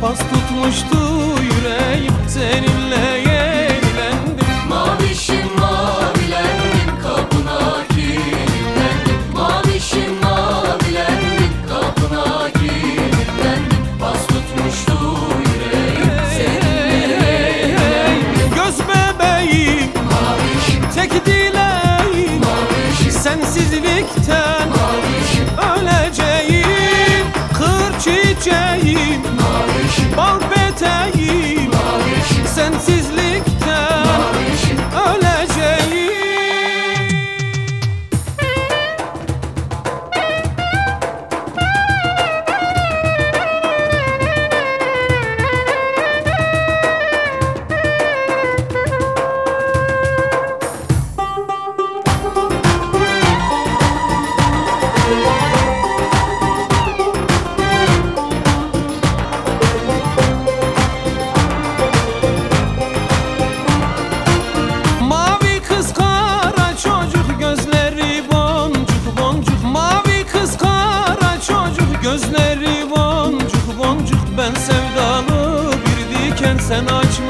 Pas tutmuştu yüreğim, seninle yenilendim. Mavişim mavilendim, kapına kilitlendim. Mavişim mavilendim, kapına kilitlendim. Pas tutmuştu yüreğim, seninle yenilendim. Göz bebeğim, Mavişim, tek dileğim, mavişim, sensizlikten mavişim, öleceğim. Kır çiçeğim, mavişim, bal peteğim, mavişim, sensizlikten mavişim. öleceğim. Mavi kız kara çocuk, gözleri boncuk boncuk. Mavi kız kara çocuk, gözleri boncuk boncuk. Ben sevdalı bir diken, sen açma